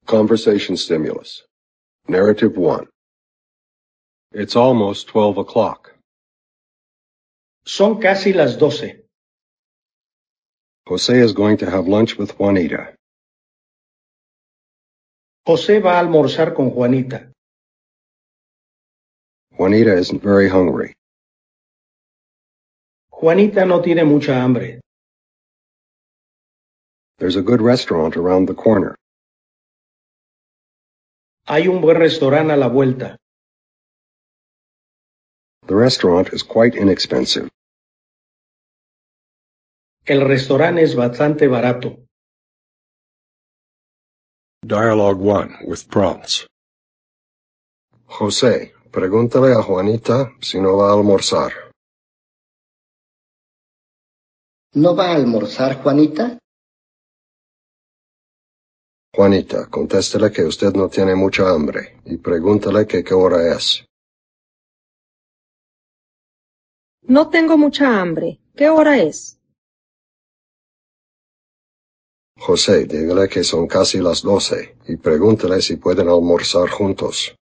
Conversation stimulus. Narrative 1. It's almost 12 o'clock. Son casi las 12. Jose is going to have lunch with Juanita. José va a almorzar con Juanita. Juanita isn't very hungry. Juanita no tiene mucha hambre. There's a good restaurant around the corner. Hay un buen restaurante a la vuelta. The restaurant is quite inexpensive. El restaurante es bastante barato. Dialogue 1 with prompts. José, pregúntale a Juanita si no va a almorzar. ¿No va a almorzar, Juanita? Juanita, contéstele que usted no tiene mucha hambre y pregúntale que qué hora es. No tengo mucha hambre. ¿Qué hora es? José, dígale que son casi las 12 y pregúntele si pueden almorzar juntos.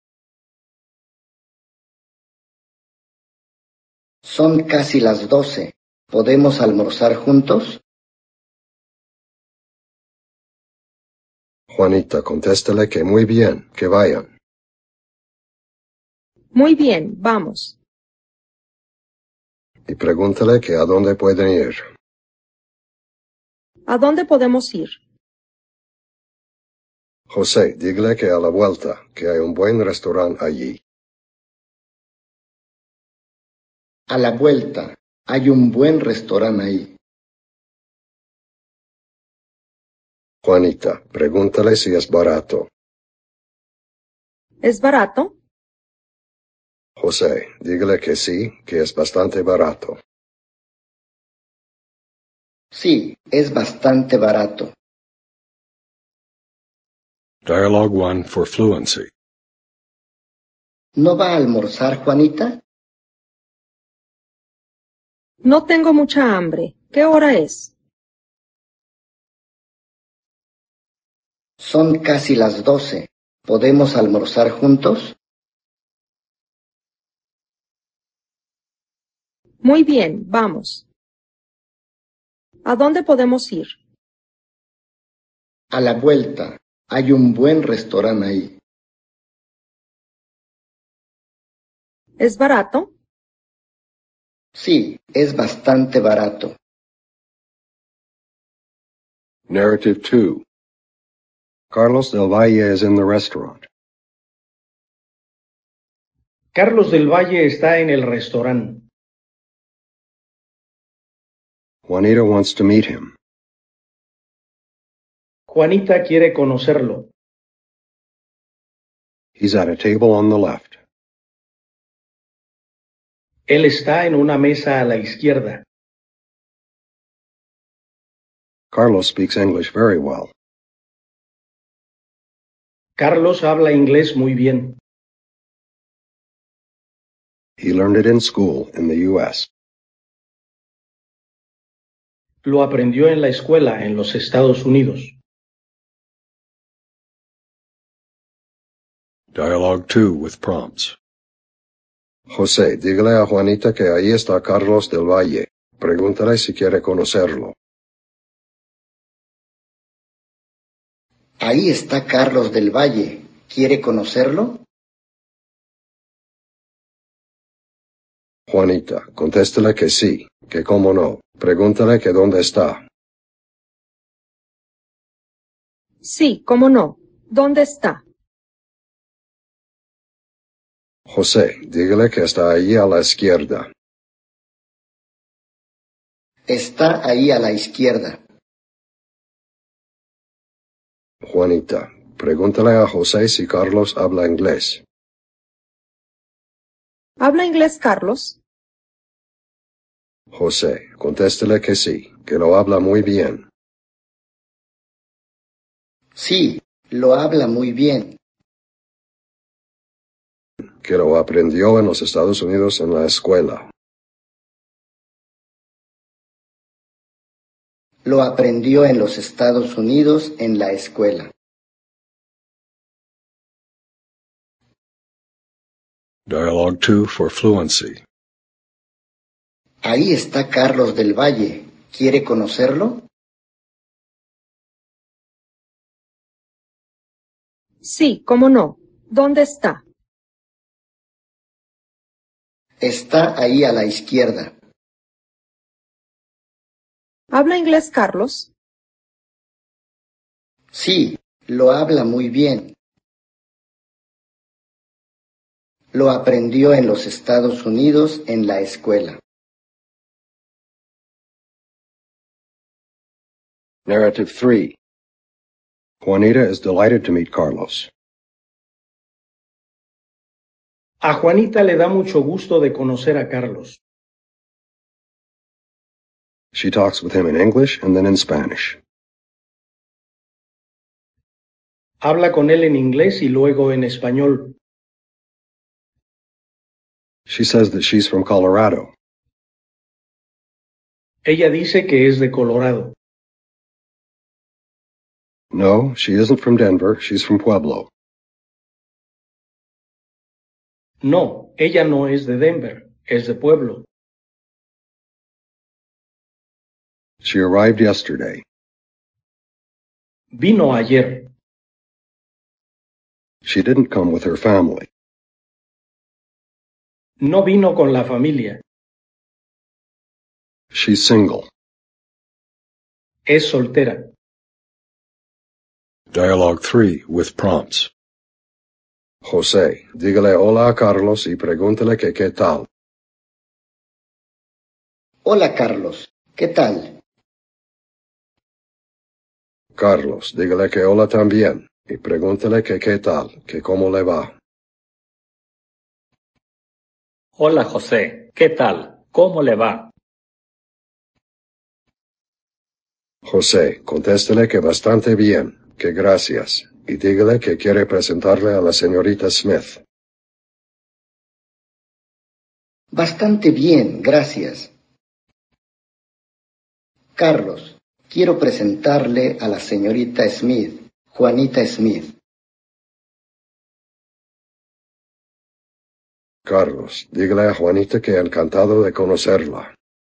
Son casi las 12. ¿Podemos almorzar juntos? Juanita, contéstele que muy bien, que vayan. Muy bien, vamos. Y pregúntele que a dónde pueden ir. ¿A dónde podemos ir? José, dígale que a la vuelta, que hay un buen restaurante allí. A la vuelta. Hay un buen restaurante ahí. Juanita, pregúntale si es barato. ¿Es barato? José, dígale que sí, que es bastante barato. Sí, es bastante barato. Dialogue 1 for fluency. ¿No va a almorzar, Juanita? No tengo mucha hambre. ¿Qué hora es? Son casi las 12. ¿Podemos almorzar juntos? Muy bien, vamos. ¿A dónde podemos ir? A la vuelta. Hay un buen restaurante ahí. ¿Es barato? Sí, es bastante barato. Narrative 2. Carlos del Valle is in the restaurant. Carlos del Valle está en el restaurante. Juanita wants to meet him. Juanita quiere conocerlo. He's at a table on the left. Él está en una mesa a la izquierda. Carlos speaks English very well. Carlos habla inglés muy bien. He learned it in school in the U.S. Lo aprendió en la escuela en los Estados Unidos. Dialogue 2 with prompts. José, dígale a Juanita que ahí está Carlos del Valle. Pregúntale si quiere conocerlo. Ahí está Carlos del Valle. ¿Quiere conocerlo? Juanita, contéstele que sí, que cómo no. Pregúntale que dónde está. Sí, cómo no. ¿Dónde está? José, dígale que está allí a la izquierda. Está ahí a la izquierda. Juanita, pregúntale a José si Carlos habla inglés. ¿Habla inglés Carlos? José, contéstele que sí, que lo habla muy bien. Sí, lo habla muy bien. Que lo aprendió en los Estados Unidos en la escuela. Lo aprendió en los Estados Unidos en la escuela. Dialogue 2 for fluency. Ahí está Carlos del Valle. ¿Quiere conocerlo? Sí, cómo no. ¿Dónde está? Está ahí a la izquierda. ¿Habla inglés, Carlos? Sí, lo habla muy bien. Lo aprendió en los Estados Unidos en la escuela. Narrative 3. Juanita is delighted to meet Carlos. A Juanita le da mucho gusto de conocer a Carlos. She talks with him in English and then in Spanish. Habla con él en inglés y luego en español. She says that she's from Colorado. Ella dice que es de Colorado. No, she isn't from Denver. She's from Pueblo. No, ella no es de Denver, es de Pueblo. She arrived yesterday. Vino ayer. She didn't come with her family. No vino con la familia. She's single. Es soltera. Dialogue 3 with prompts. José, dígale hola a Carlos y pregúntale que qué tal. Hola, Carlos. ¿Qué tal? Carlos, dígale que hola también y pregúntale que qué tal, que cómo le va. Hola José, ¿qué tal? ¿Cómo le va? José, contéstele que bastante bien, que gracias, y dígale que quiere presentarle a la señorita Smith. Bastante bien, gracias. Carlos, quiero presentarle a la señorita Smith, Juanita Smith. Carlos, dígale a Juanita que encantado de conocerla.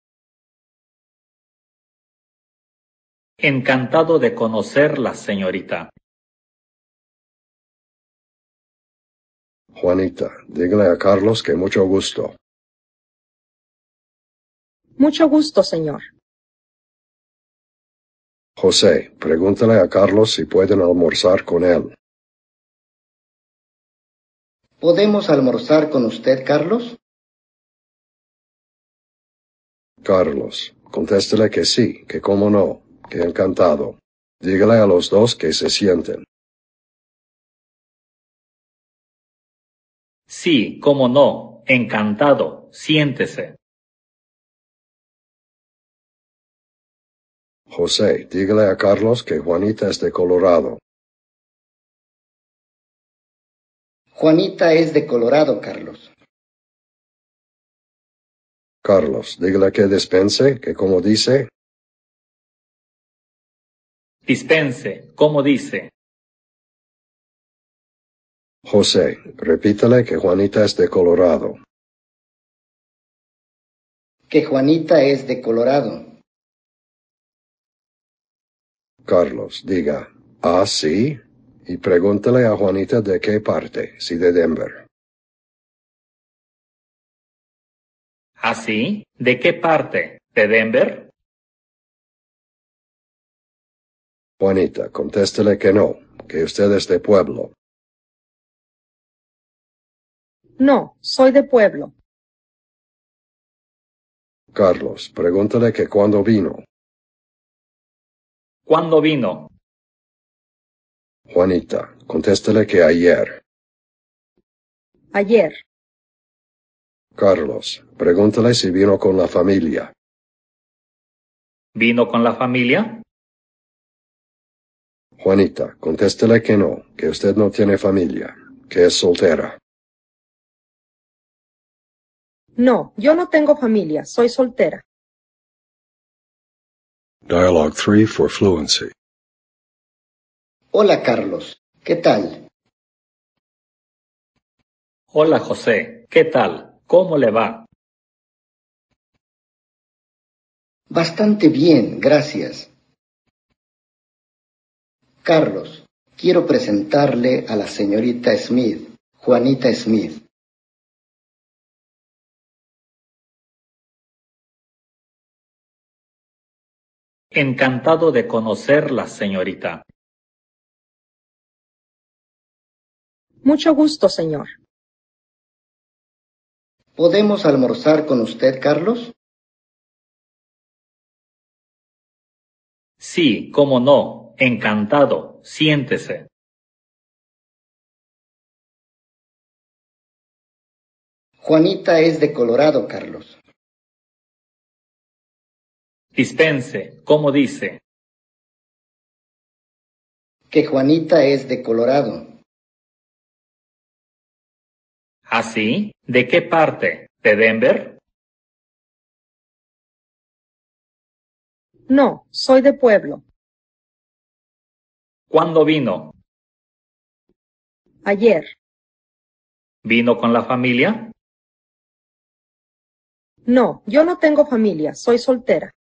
Encantado de conocerla, señorita. Juanita, dígale a Carlos que mucho gusto. Mucho gusto, señor. José, pregúntale a Carlos si pueden almorzar con él. ¿Podemos almorzar con usted, Carlos? Carlos, contéstele que sí, que cómo no, que encantado. Dígale a los dos que se sienten. Sí, cómo no. Encantado. Siéntese. José, dígale a Carlos que Juanita es de Colorado. Juanita es de Colorado, Carlos. Carlos, dígale que dispense, que como dice. Dispense. ¿Cómo dice? José, repítale que Juanita es de Colorado. Que Juanita es de Colorado. Carlos, diga, ah, sí, y pregúntale a Juanita de qué parte, si de Denver. ¿Ah, sí? ¿De qué parte? ¿De Denver? Juanita, contéstele que no, que usted es de Pueblo. No, soy de Pueblo. Carlos, pregúntale que cuándo vino. ¿Cuándo vino? Juanita, contéstele que ayer. Ayer. Carlos, pregúntale si vino con la familia. ¿Vino con la familia? Juanita, contéstele que no, que usted no tiene familia, que es soltera. No, yo no tengo familia, soy soltera. Dialogue 3 for fluency. Hola, Carlos. ¿Qué tal? Hola José, ¿qué tal? ¿Cómo le va? Bastante bien, gracias. Carlos, quiero presentarle a la señorita Smith, Juanita Smith. Encantado de conocerla, señorita. Mucho gusto, señor. ¿Podemos almorzar con usted, Carlos? Sí, cómo no. Encantado. Siéntese. Juanita es de Colorado, Carlos. Dispense, ¿cómo dice? Que Juanita es de Colorado. ¿Ah, sí? ¿De qué parte? ¿De Denver? No, soy de pueblo. ¿Cuándo vino? Ayer. ¿Vino con la familia? No, yo no tengo familia, soy soltera.